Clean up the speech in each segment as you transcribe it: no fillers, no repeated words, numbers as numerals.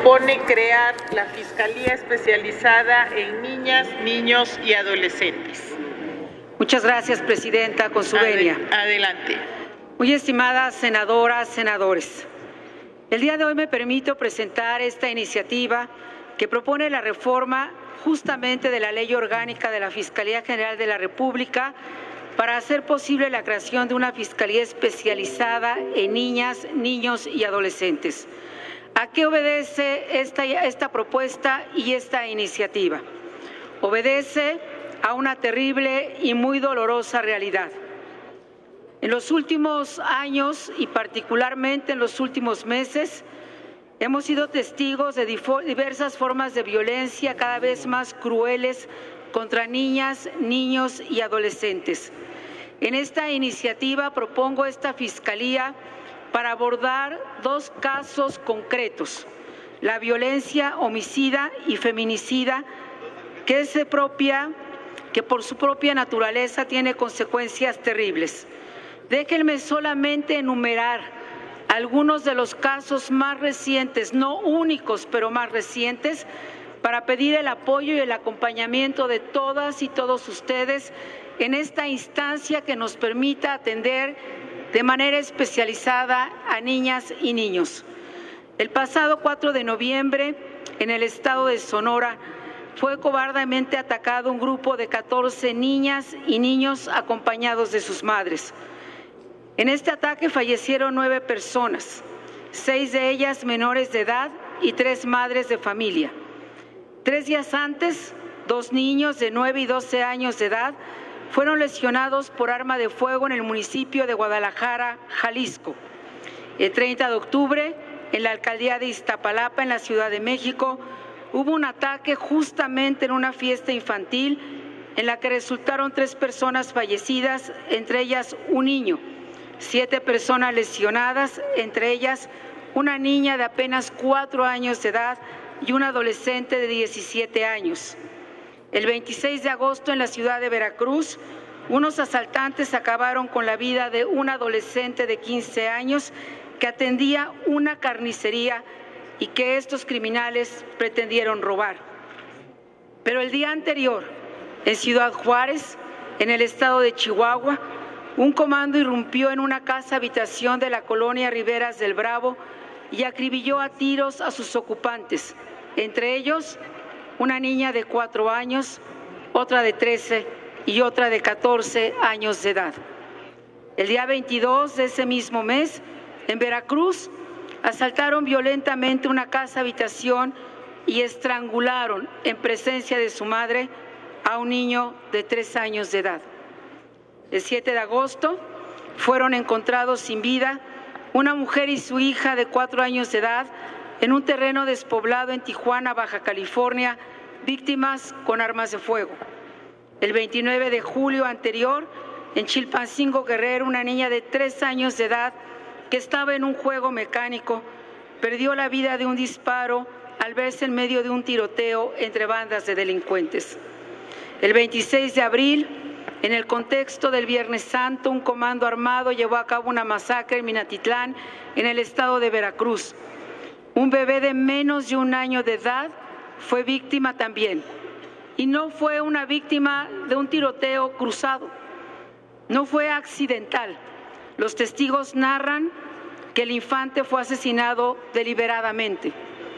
propone crear la Fiscalía Especializada en Niñas, Niños y Adolescentes. Muchas gracias, Presidenta. Con su venia. Adelante. Muy estimadas senadoras, senadores, el día de hoy me permito presentar esta iniciativa que propone la reforma justamente de la Ley Orgánica de la Fiscalía General de la República para hacer posible la creación de una Fiscalía especializada en niñas, niños y adolescentes. ¿A qué obedece esta propuesta y esta iniciativa? Obedece a una terrible y muy dolorosa realidad. En los últimos años y particularmente en los últimos meses, hemos sido testigos de diversas formas de violencia cada vez más crueles contra niñas, niños y adolescentes. En esta iniciativa propongo esta Fiscalía para abordar dos casos concretos: la violencia homicida y feminicida, que por su propia naturaleza tiene consecuencias terribles. Déjenme solamente enumerar algunos de los casos más recientes, no únicos, pero más recientes, para pedir el apoyo y el acompañamiento de todas y todos ustedes en esta instancia que nos permita atender de manera especializada a niñas y niños. El pasado 4 de noviembre, en el estado de Sonora, fue cobardemente atacado un grupo de 14 niñas y niños acompañados de sus madres. En este ataque fallecieron 9 personas, 6 de ellas menores de edad y 3 madres de familia. 3 días antes, 2 niños de 9 y 12 años de edad fueron lesionados por arma de fuego en el municipio de Guadalajara, Jalisco. El 30 de octubre, en la alcaldía de Iztapalapa, en la Ciudad de México, hubo un ataque justamente en una fiesta infantil en la que resultaron 3 personas fallecidas, entre ellas un niño, 7 personas lesionadas, entre ellas una niña de apenas 4 años de edad y un adolescente de 17 años. El 26 de agosto, en la ciudad de Veracruz, unos asaltantes acabaron con la vida de un adolescente de 15 años que atendía una carnicería y que estos criminales pretendieron robar. Pero el día anterior, en Ciudad Juárez, en el estado de Chihuahua, un comando irrumpió en una casa habitación de la colonia Riberas del Bravo y acribilló a tiros a sus ocupantes, entre ellos una niña de 4 años, otra de 13 y otra de 14 años de edad. El día 22 de ese mismo mes, en Veracruz, asaltaron violentamente una casa habitación y estrangularon en presencia de su madre a un niño de 3 años de edad. El 7 de agosto fueron encontrados sin vida una mujer y su hija de 4 años de edad en un terreno despoblado en Tijuana, Baja California, víctimas con armas de fuego. El 29 de julio anterior, en Chilpancingo, Guerrero, una niña de 3 años de edad que estaba en un juego mecánico perdió la vida de un disparo al verse en medio de un tiroteo entre bandas de delincuentes. El 26 de abril, en el contexto del Viernes Santo, un comando armado llevó a cabo una masacre en Minatitlán, en el estado de Veracruz. Un bebé de menos de 1 año de edad fue víctima también. Y no fue una víctima de un tiroteo cruzado, no fue accidental. Los testigos narran que el infante fue asesinado deliberadamente.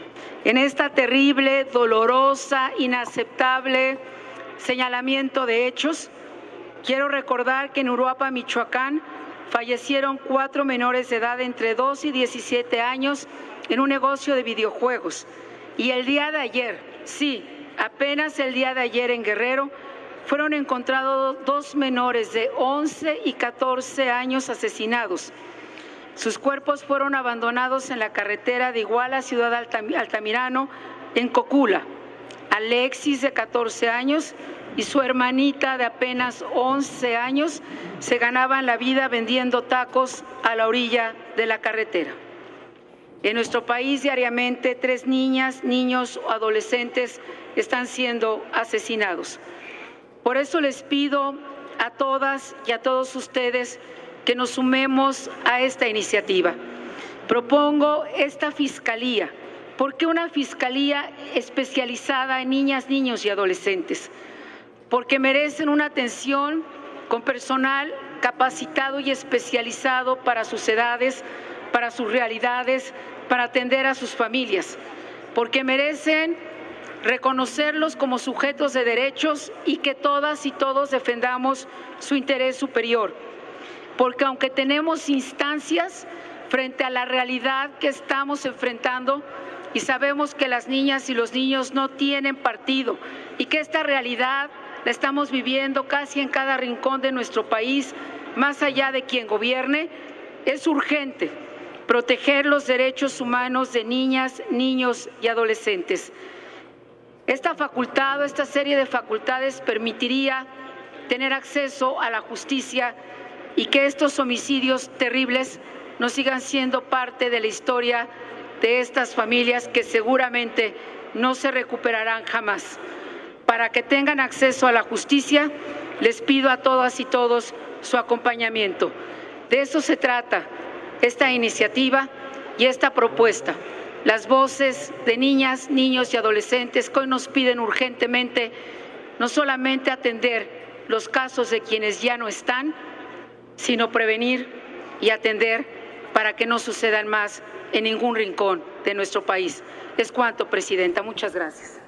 En esta terrible, dolorosa, inaceptable señalamiento de hechos, quiero recordar que en Uruapan, Michoacán, fallecieron 4 menores de edad entre 2 y 17 años en un negocio de videojuegos. Y el día de ayer, sí, apenas el día de ayer en Guerrero, fueron encontrados 2 menores de 11 y 14 años asesinados. Sus cuerpos fueron abandonados en la carretera de Iguala, Ciudad Altamirano, en Cocula. Alexis, de 14 años, y su hermanita de apenas 11 años se ganaban la vida vendiendo tacos a la orilla de la carretera. En nuestro país diariamente 3 niñas, niños o adolescentes están siendo asesinados. Por eso les pido a todas y a todos ustedes que nos sumemos a esta iniciativa. Propongo esta Fiscalía ¿Por qué una fiscalía especializada en niñas, niños y adolescentes? Porque merecen una atención con personal capacitado y especializado para sus edades, para sus realidades, para atender a sus familias. Porque merecen reconocerlos como sujetos de derechos y que todas y todos defendamos su interés superior. Porque aunque tenemos instancias frente a la realidad que estamos enfrentando y sabemos que las niñas y los niños no tienen partido y que esta realidad la estamos viviendo casi en cada rincón de nuestro país, más allá de quien gobierne, es urgente proteger los derechos humanos de niñas, niños y adolescentes. Esta facultad o esta serie de facultades permitiría tener acceso a la justicia y que estos homicidios terribles no sigan siendo parte de la historia de estas familias que seguramente no se recuperarán jamás. Para que tengan acceso a la justicia, les pido a todas y todos su acompañamiento. De eso se trata esta iniciativa y esta propuesta. Las voces de niñas, niños y adolescentes que hoy nos piden urgentemente no solamente atender los casos de quienes ya no están, sino prevenir y atender para que no sucedan más en ningún rincón de nuestro país. Es cuanto, Presidenta. Muchas gracias.